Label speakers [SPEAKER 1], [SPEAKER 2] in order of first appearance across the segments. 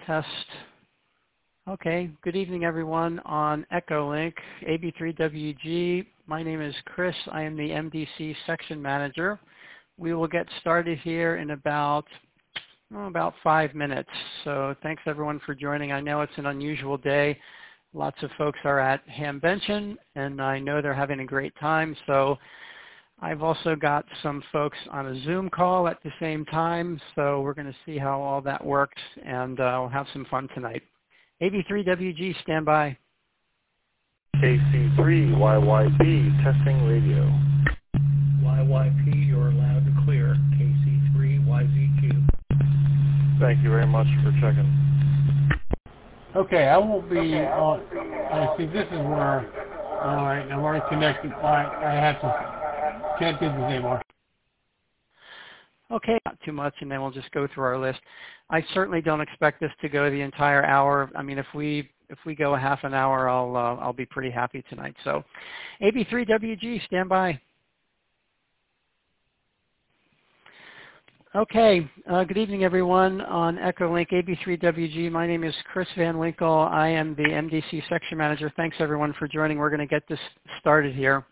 [SPEAKER 1] Test. Okay, good evening everyone on Echolink, AB3WG. My name is Chris. I am the MDC section manager. We will get started here in about 5 minutes. So thanks everyone for joining. I know it's an unusual day. Lots of folks are at Hamvention and I know they're having a great time. So I've also got some folks on a Zoom call at the same time. So we're going to see how all that works and we'll have some fun tonight. AB3WG, stand by.
[SPEAKER 2] KC3YYP, testing radio.
[SPEAKER 3] YYP, you're loud and clear. KC3YZQ.
[SPEAKER 2] Thank you very much for checking.
[SPEAKER 4] Okay, I won't be on. I see this is where, all right, I'm already connected. All right, I have to, can't do this anymore.
[SPEAKER 1] Okay, not too much, and then we'll just go through our list. I certainly don't expect this to go the entire hour. I mean, if we go a half an hour, I'll be pretty happy tonight. So, AB3WG, stand by. Okay, good evening, everyone on Echolink AB3WG. My name is Chris Van Winkle. I am the MDC section manager. Thanks, everyone, for joining. We're going to get this started here.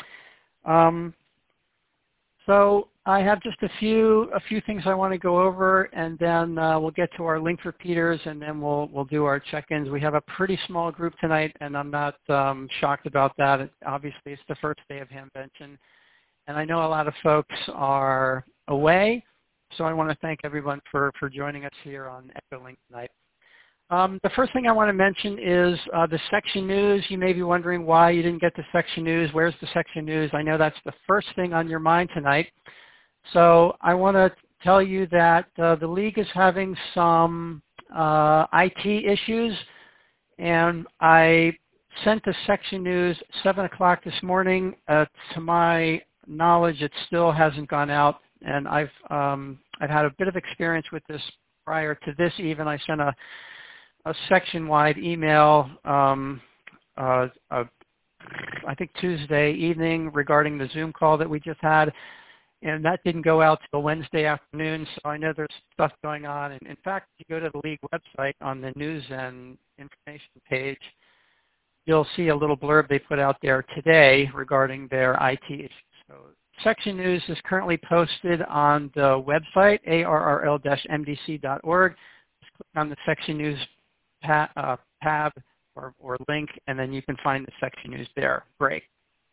[SPEAKER 1] So I have just a few things I want to go over, and then we'll get to our link repeaters, and then we'll do our check-ins. We have a pretty small group tonight, and I'm not shocked about that. Obviously, it's the first day of Hamvention, and I know a lot of folks are away, so I want to thank everyone for joining us here on Echolink tonight. The first thing I want to mention is the section news. You may be wondering why you didn't get the section news. Where's the section news? I know that's the first thing on your mind tonight. So I want to tell you that the league is having some IT issues, and I sent the section news 7 o'clock this morning. To my knowledge, it still hasn't gone out, and I've had a bit of experience with this prior to this even. I sent a section-wide email, I think Tuesday evening, regarding the Zoom call that we just had, and that didn't go out till Wednesday afternoon, so I know there's stuff going on. And in fact, if you go to the league website on the news and information page, you'll see a little blurb they put out there today regarding their IT issues. So section news is currently posted on the website, arrl-mdc.org. Just click on the section news tab or link, and then you can find the section news there. Great.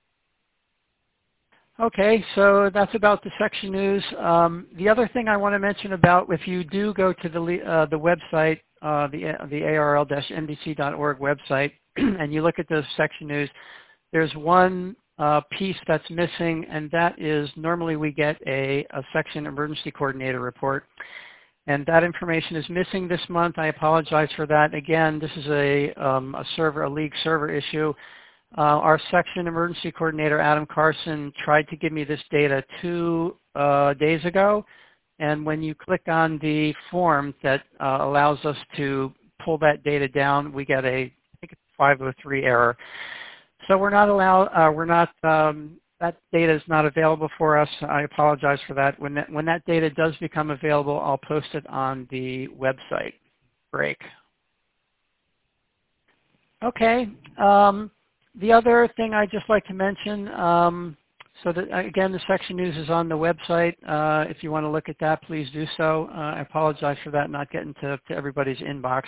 [SPEAKER 1] Okay, so that's about the section news. The other thing I want to mention about, if you do go to the website, the arrl-mdc.org website, and you look at the section news, there's one piece that's missing, and that is normally we get a section emergency coordinator report. And that information is missing this month. I apologize for that. Again, this is a league server issue. Our section emergency coordinator, Adam Carson, tried to give me this data 2 days ago. And when you click on the form that allows us to pull that data down, we get I think it's 503 error. So we're not that data is not available for us. I apologize for that. When that data does become available, I'll post it on the website. Break. Okay. The other thing I'd just like to mention, so that again, the section news is on the website. If you want to look at that, please do so. I apologize for that not getting to everybody's inbox.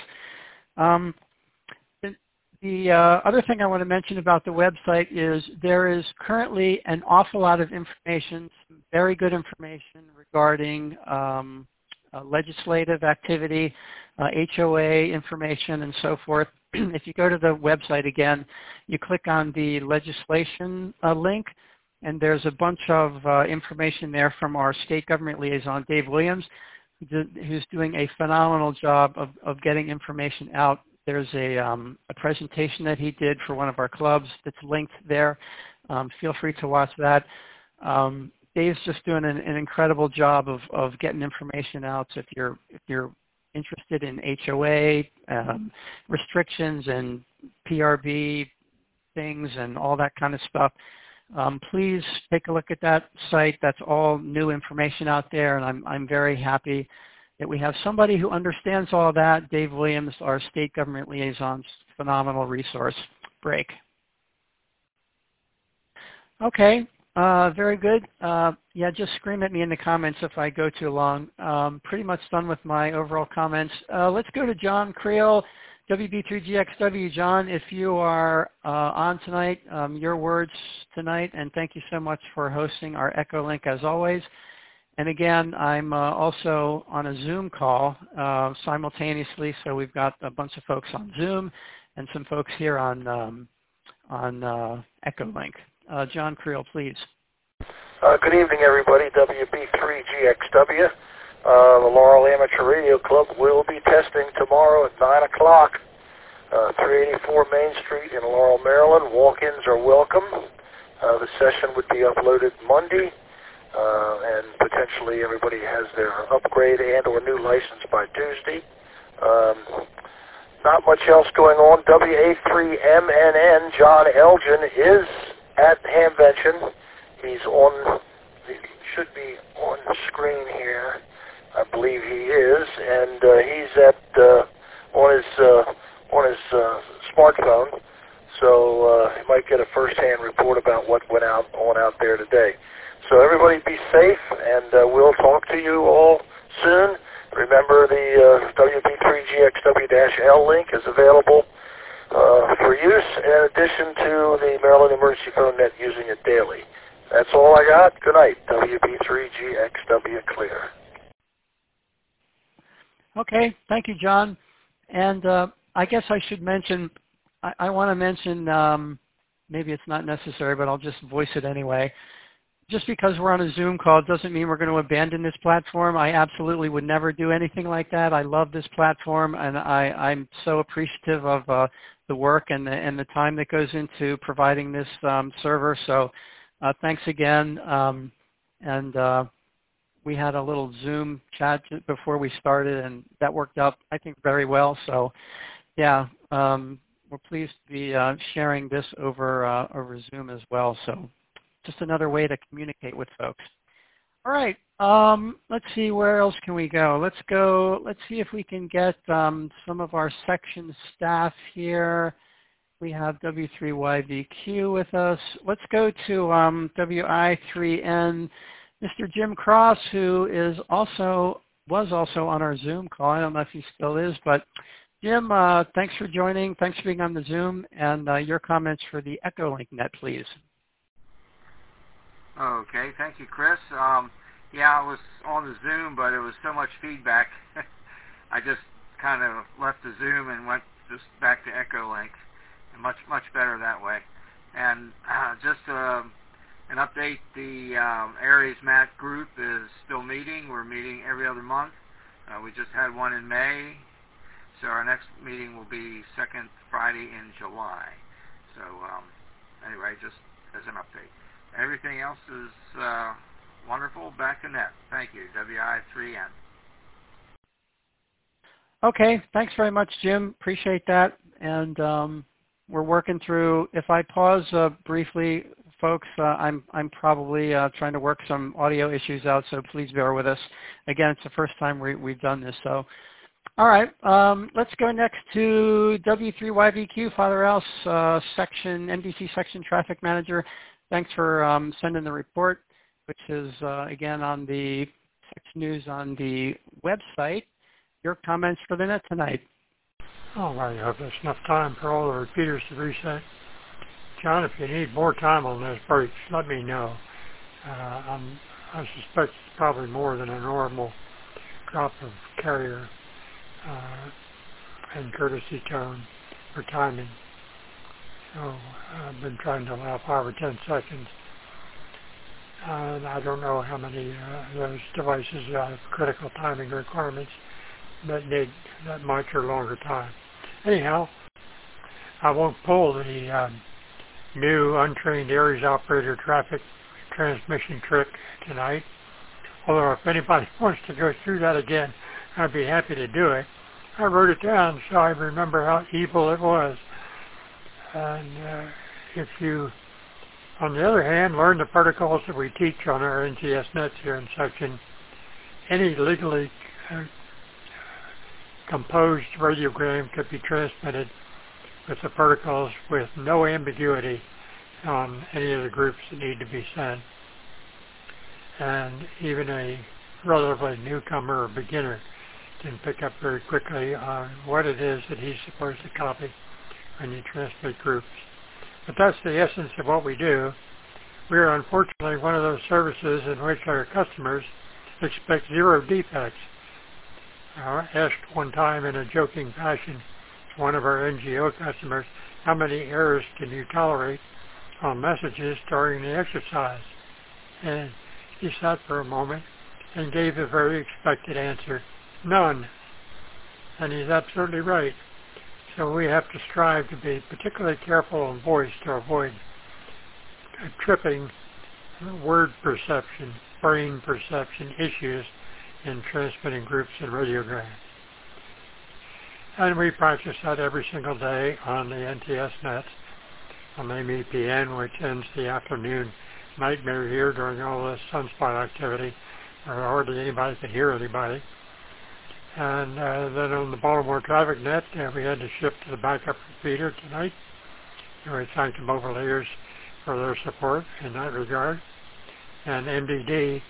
[SPEAKER 1] The other thing I want to mention about the website is there is currently an awful lot of information, very good information regarding legislative activity, HOA information, and so forth. If you go to the website again, you click on the legislation link, and there's a bunch of information there from our state government liaison, Dave Williams, who's doing a phenomenal job of getting information out. There's a presentation that he did for one of our clubs that's linked there. Feel free to watch that. Dave's just doing an incredible job of getting information out. So if you're interested in HOA restrictions and PRB things and all that kind of stuff, please take a look at that site. That's all new information out there, and I'm very happy that we have somebody who understands all that. Dave Williams, our state government liaison, phenomenal resource. Break. Okay, very good. Yeah, just scream at me in the comments if I go too long. Pretty much done with my overall comments. Let's go to John Creel, WB3GXW. John, if you are on tonight, your words tonight, and thank you so much for hosting our Echolink as always. And again, I'm also on a Zoom call simultaneously, so we've got a bunch of folks on Zoom and some folks here on Echolink. John Creel, please.
[SPEAKER 5] Good evening, everybody. WB3GXW. The Laurel Amateur Radio Club will be testing tomorrow at 9 o'clock, 384 Main Street in Laurel, Maryland. Walk-ins are welcome. The session would be uploaded Monday, and potentially everybody has their upgrade and or new license by Tuesday. Not much else going on. WA3MNN, John Elgin, is at Hamvention. He should be on the screen here. I believe he is, and he's at on his smartphone, so he might get a first-hand report about what went on out there today. So everybody be safe, and we'll talk to you all soon. Remember, the WB3GXW-L link is available for use, in addition to the Maryland Emergency Phone Net using it daily. That's all I got. Good night. WB3GXW clear.
[SPEAKER 1] Okay, thank you, John. And I guess I should mention, I want to mention, maybe it's not necessary, but I'll just voice it anyway. Just because we're on a Zoom call doesn't mean we're going to abandon this platform. I absolutely would never do anything like that. I love this platform, and I'm so appreciative of the work and the time that goes into providing this server. So thanks again. We had a little Zoom chat before we started, and that worked out, I think, very well. So, yeah, we're pleased to be sharing this over Zoom as well. So, just another way to communicate with folks. All right, let's see, where else can we go? Let's see if we can get some of our section staff here. We have W3YVQ with us. Let's go to WI3N. Mr. Jim Cross, who was also on our Zoom call. I don't know if he still is, but Jim, thanks for joining. Thanks for being on the Zoom, and your comments for the Echolink net, please.
[SPEAKER 6] Okay, thank you, Chris. Yeah, I was on the Zoom, but it was so much feedback. I just kind of left the Zoom and went just back to Echolink. Much better that way. And just an update, the Aries MAT group is still meeting. We're meeting every other month. We just had one in May, so our next meeting will be second Friday in July. So anyway, just as an update. Everything else is wonderful. Back to net. Thank you, WI3N.
[SPEAKER 1] Okay, thanks very much, Jim. Appreciate that. And we're working through, if I pause briefly, folks, I'm probably trying to work some audio issues out, so please bear with us. Again, it's the first time we've done this. So, all right, let's go next to W3YVQ, Father Else, NBC Section Traffic Manager. Thanks for sending the report, which is, again, on the Section News on the website. Your comments for the net tonight.
[SPEAKER 7] All right, I hope there's enough time for all the repeaters to reset. John, if you need more time on those breaks, let me know. I suspect it's probably more than a normal drop of carrier and courtesy tone for timing. So I've been trying to allow 5 or 10 seconds. And I don't know how many of those devices have critical timing requirements that need that much or longer time. Anyhow, I won't pull the new untrained Aries operator traffic transmission trick tonight. Although if anybody wants to go through that again, I'd be happy to do it. I wrote it down so I remember how evil it was. And if you, on the other hand, learn the protocols that we teach on our NTS nets here in section, any legally composed radiogram could be transmitted with the protocols with no ambiguity on any of the groups that need to be sent. And even a relatively newcomer or beginner can pick up very quickly on what it is that he's supposed to copy when you transmit groups. But that's the essence of what we do. We are unfortunately one of those services in which our customers expect zero defects. I asked one time in a joking fashion to one of our NGO customers, how many errors can you tolerate on messages during the exercise? And he sat for a moment and gave a very expected answer, none. And he's absolutely right. So we have to strive to be particularly careful on voice to avoid tripping word perception, brain perception issues in transmitting groups and radiograms. And we practice that every single day on the NTS net, on MEPN, which ends the afternoon nightmare here during all this sunspot activity, where hardly anybody could hear anybody. And then on the Baltimore Traffic Net, we had to shift to the backup repeater tonight. And we thank the Mobileers for their support in that regard. And MDD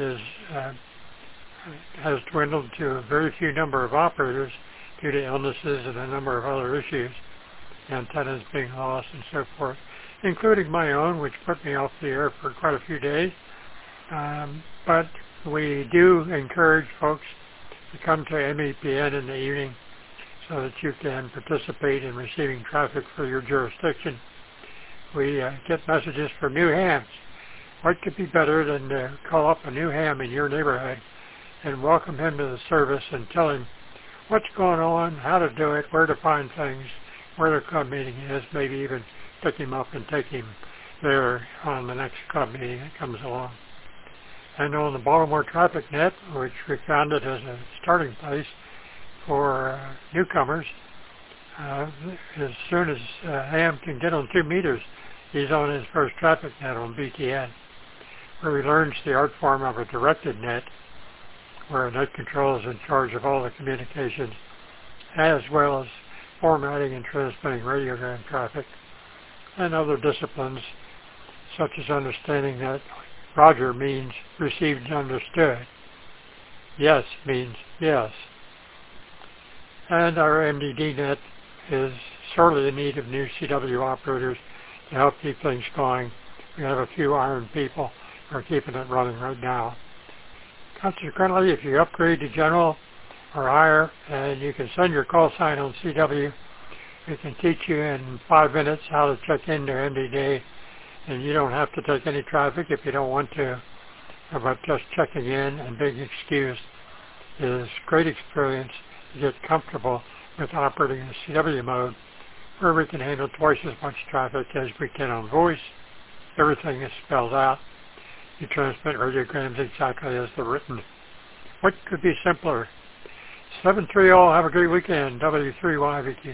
[SPEAKER 7] has dwindled to a very few number of operators due to illnesses and a number of other issues, antennas being lost and so forth, including my own, which put me off the air for quite a few days. But we do encourage folks to come to MEPN in the evening so that you can participate in receiving traffic for your jurisdiction. We get messages from new hams. What could be better than to call up a new ham in your neighborhood and welcome him to the service and tell him what's going on, how to do it, where to find things, where the club meeting is, maybe even pick him up and take him there on the next club meeting that comes along. And on the Baltimore Traffic Net, which we founded as a starting place for newcomers, as soon as Ham can get on 2 meters, he's on his first traffic net on BTN, where he learns the art form of a directed net, where a net control is in charge of all the communications, as well as formatting and transmitting radiogram traffic, and other disciplines, such as understanding that Roger means received and understood. Yes means yes. And our MDD net is sorely in need of new CW operators to help keep things going. We have a few iron people who are keeping it running right now. Consequently, if you upgrade to general or higher and you can send your call sign on CW, we can teach you in 5 minutes how to check into MDD, and you don't have to take any traffic if you don't want to, but just checking in and being excused is great experience to get comfortable with operating in CW mode, where we can handle twice as much traffic as we can on voice. Everything is spelled out. You transmit radiograms exactly as they're written. What could be simpler? 7-3 all. Have a great weekend. W3YVQ.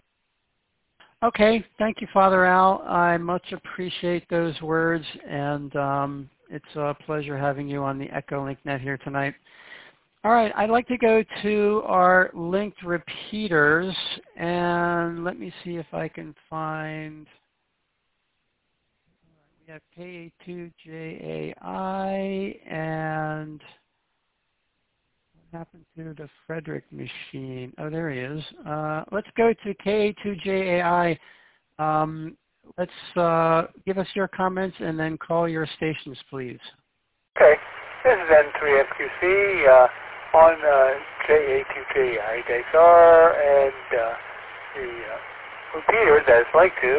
[SPEAKER 1] Okay. Thank you, Father Al. I much appreciate those words, and it's a pleasure having you on the Echolink Net here tonight. All right. I'd like to go to our linked repeaters, and let me see if I can find... We have KA2JAI, and what happened to the Frederick machine? Oh, there he is. Let's go to KA2JAI. Let's give us your comments and then call your stations, please.
[SPEAKER 3] Okay. This is N3FQC on JA2JI XR, and the repeater that is linked to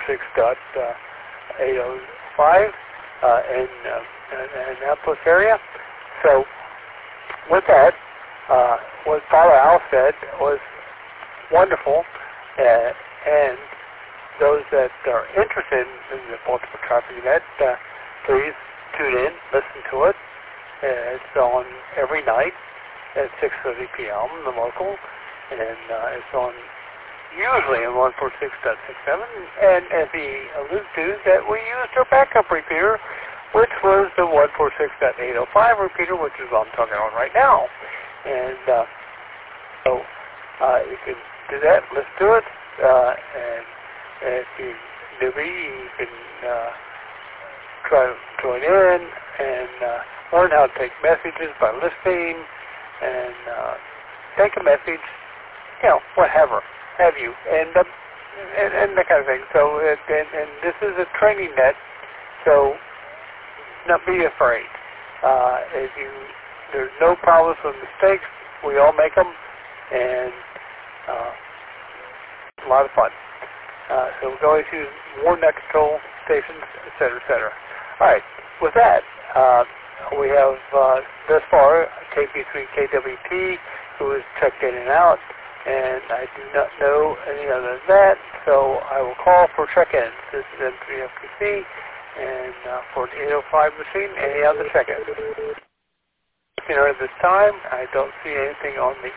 [SPEAKER 3] 146.805 in Annapolis area. So with that, what Father Al said was wonderful, and those that are interested in the Baltimore Traffic Net, please tune in, listen to it. It's on every night at 6:30 p.m. the local, and it's on usually in 146.67, and as he alluded to, that we used our backup repeater, which was the 146.805 repeater, which is what I'm talking on right now. And so You can do that. Let's do it. And if you're newbie, you can try to join in and learn how to take messages by listening and take a message, whatever have you, and that kind of thing. So, and this is a training net, so not be afraid. There's no problems with mistakes. We all make them, and it's a lot of fun. So we can always use more net control stations, et cetera, et cetera. All right. With that, we have thus far KP3KWT, who is checked in and out, and I do not know any other than that, so I will call for check-ins. This is M3FPC, and for the 805 machine, any other check-ins. At this time, I don't see anything on the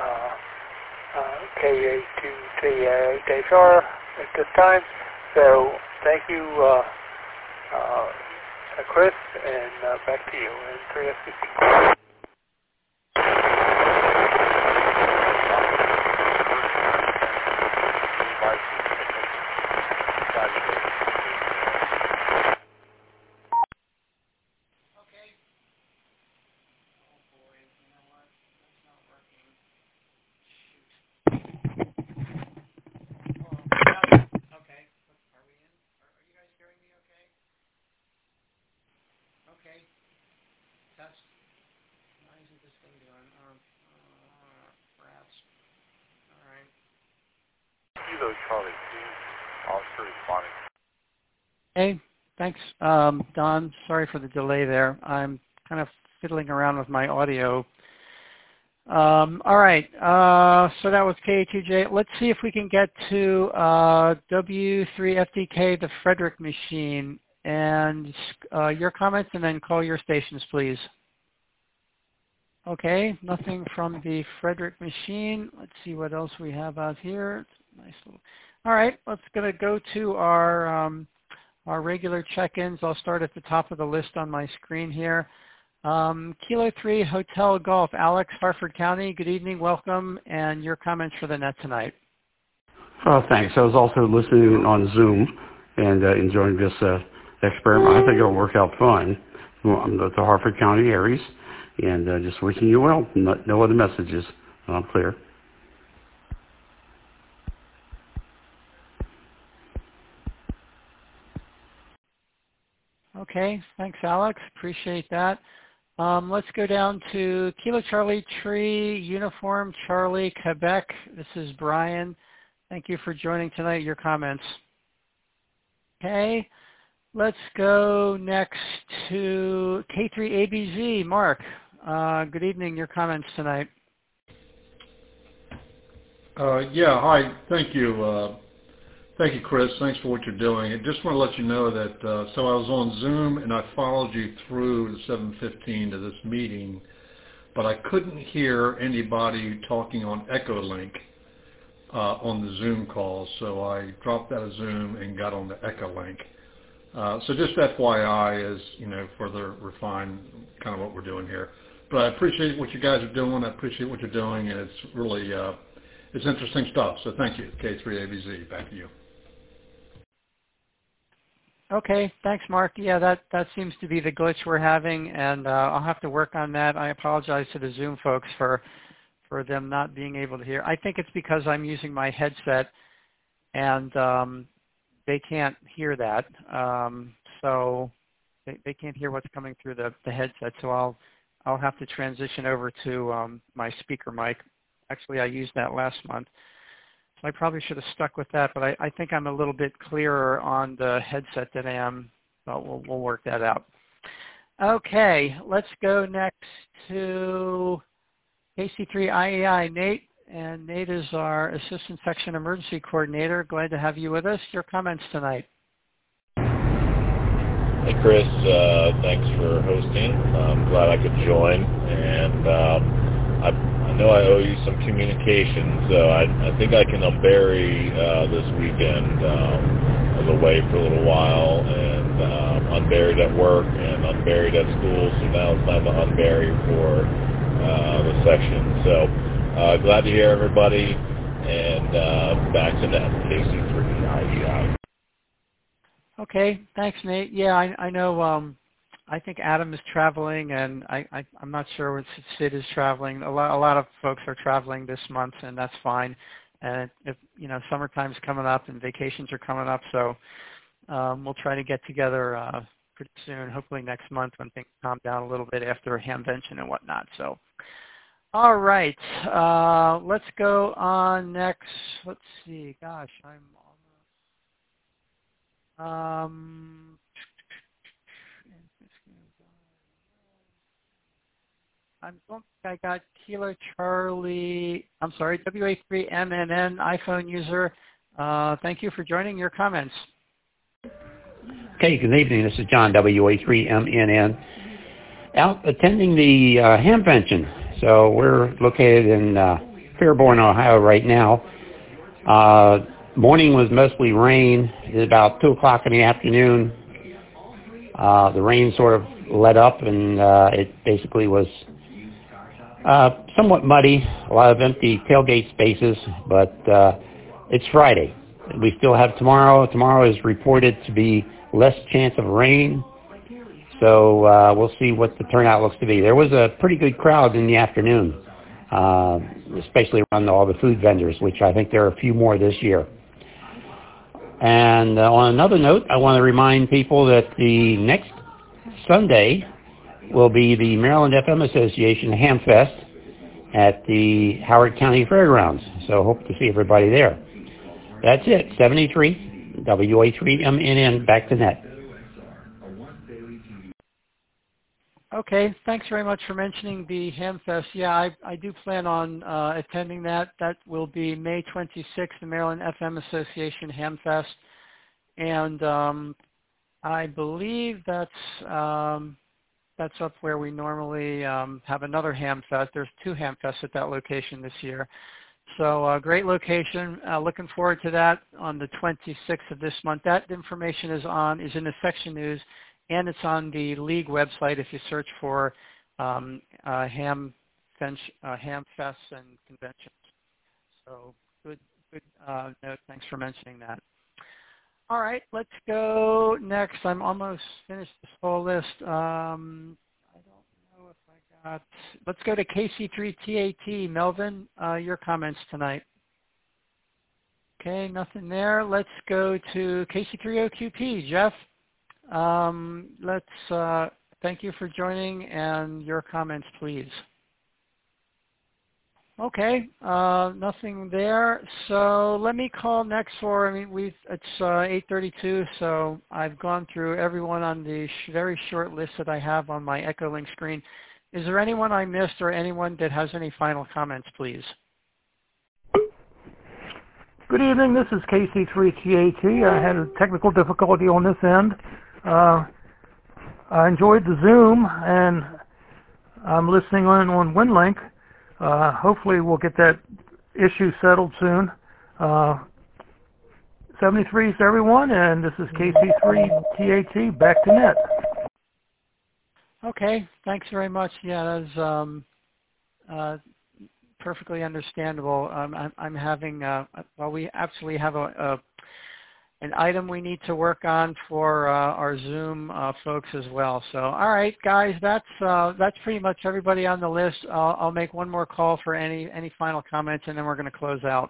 [SPEAKER 3] KA2TAHR at this time, so thank you, Chris, and back to you, and 3FPC.
[SPEAKER 1] Hey, thanks, Don. Sorry for the delay there. I'm kind of fiddling around with my audio. All right, so that was KA2J. Let's see if we can get to W3FDK, the Frederick machine, and your comments, and then call your stations, please. Okay, nothing from the Frederick machine. Let's see what else we have out here. Nice little. All right, let's go to our regular check-ins. I'll start at the top of the list on my screen here. Kilo 3 Hotel Golf, Alex, Harford County. Good evening, welcome, and your comments for the net tonight.
[SPEAKER 8] Oh, thanks. I was also listening on Zoom and enjoying this experiment. I think it'll work out fine. I'm at the Harford County Aries, and just wishing you well. No other messages. I'm clear.
[SPEAKER 1] Okay, thanks, Alex. Appreciate that. Let's go down to Kilo Charlie Tree, Uniform Charlie, Quebec. This is Brian. Thank you for joining tonight. Your comments. Okay, let's go next to K3ABZ, Mark. Good evening. Your comments tonight.
[SPEAKER 9] Yeah, hi. Thank you. Thank you, Chris. Thanks for what you're doing. I just want to let you know that, so I was on Zoom and I followed you through the 7:15 to this meeting, but I couldn't hear anybody talking on Echolink on the Zoom call, so I dropped out of Zoom and got on the Echolink. So just FYI, as further refine kind of what we're doing here. But I appreciate what you guys are doing. I appreciate what you're doing, and it's really it's interesting stuff. So thank you, K3ABZ. Back to you.
[SPEAKER 1] Okay, thanks, Mark. Yeah, that seems to be the glitch we're having, and I'll have to work on that. I apologize to the Zoom folks for them not being able to hear. I think it's because I'm using my headset, and they can't hear that. So they can't hear what's coming through the headset. So I'll have to transition over to my speaker mic. Actually, I used that last month. I probably should have stuck with that, but I think I'm a little bit clearer on the headset than I am, but we'll work that out. Okay, let's go next to KC3IAI, Nate, and Nate is our Assistant Section Emergency Coordinator. Glad to have you with us. Your comments tonight.
[SPEAKER 2] Hey, Chris, thanks for hosting. I'm glad I could join, and I know I owe you some communication, so I think I can unbury this weekend. I was away for a little while and unburied at work and unburied at school, so now it's time to unbury for the section. So Glad to hear everybody, and back to net, KC3IEI.
[SPEAKER 1] Okay, thanks, Nate. Yeah, I know. I think Adam is traveling, and I'm not sure if Sid is traveling. A lot of folks are traveling this month, and that's fine. And if summertime's coming up and vacations are coming up, so we'll try to get together pretty soon. Hopefully next month when things calm down a little bit after Hamvention and whatnot. So, all right, let's go on next. Let's see. Gosh, I'm don't think I got Kilo Charlie. I'm sorry, WA3MNN iPhone user. Thank you for joining. Your comments.
[SPEAKER 10] Okay, good evening. This is John, WA3MNN, out attending the Hamvention. So we're located in Fairborn, Ohio right now. Morning was mostly rain. It was about 2 o'clock in the afternoon. The rain sort of let up, and it basically was somewhat muddy, a lot of empty tailgate spaces, but it's Friday. We still have tomorrow. Tomorrow is reported to be less chance of rain, so we'll see what the turnout looks to be. There was a pretty good crowd in the afternoon, especially around all the food vendors, which I think there are a few more this year. And on another note, I want to remind people that the next Sunday will be the Maryland FM Association Hamfest at the Howard County Fairgrounds. So hope to see everybody there. That's it. 73 WA3MNN, back to net.
[SPEAKER 1] Okay, thanks very much for mentioning the Hamfest. Yeah, I do plan on attending that. That will be May 26th, the Maryland FM Association Hamfest. And I believe that's up where we normally have another Hamfest. There's 2 Hamfests at that location this year. So great location. Looking forward to that on the 26th of this month. That information is in the section news, and it's on the league website if you search for Hamfests and conventions. So good note. Thanks for mentioning that. All right, let's go next. I'm almost finished this whole list. I don't know if I got... Let's go to KC3TAT. Melvin, your comments tonight. Okay, nothing there. Let's go to KC3OQP. Jeff, thank you for joining, and your comments, please. Okay, nothing there. So let me call next for, it's 8:32, so I've gone through everyone on the very short list that I have on my Echolink screen. Is there anyone I missed or anyone that has any final comments, please?
[SPEAKER 11] Good evening, this is KC3TAT. I had a technical difficulty on this end. I enjoyed the Zoom, and I'm listening on WinLink. Hopefully we'll get that issue settled soon. 73 is everyone, and this is KC3TAT, back to net.
[SPEAKER 1] Okay, thanks very much. Yeah, that's perfectly understandable. I'm having, we absolutely have an item we need to work on for our Zoom folks as well. So, all right, guys, that's pretty much everybody on the list. I'll make one more call for any final comments, and then we're going to close out.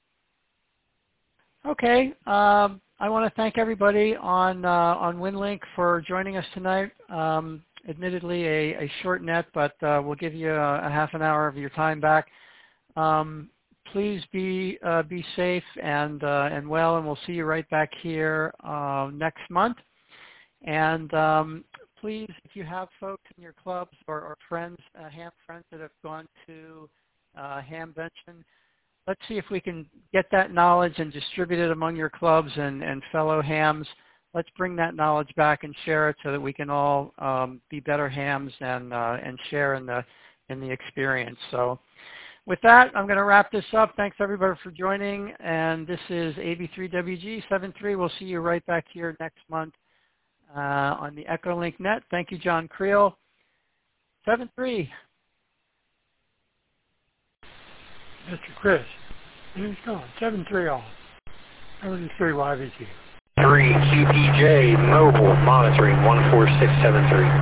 [SPEAKER 1] Okay, I want to thank everybody on WinLink for joining us tonight. Admittedly, a short net, but we'll give you a half an hour of your time back. Please be safe and well, and we'll see you right back here next month. And please, if you have folks in your clubs or friends, ham friends that have gone to Hamvention, let's see if we can get that knowledge and distribute it among your clubs and fellow hams. Let's bring that knowledge back and share it so that we can all be better hams and share in the experience. So. With that, I'm going to wrap this up. Thanks, everybody, for joining. And this is AB3WG 73. We'll see you right back here next month on the Echolink Net. Thank you, John Creel. 73.
[SPEAKER 7] Mr. Chris. Who's gone? 7-3 off. Over to 3 YVQ.
[SPEAKER 12] 3 QPJ mobile monitoring 14673.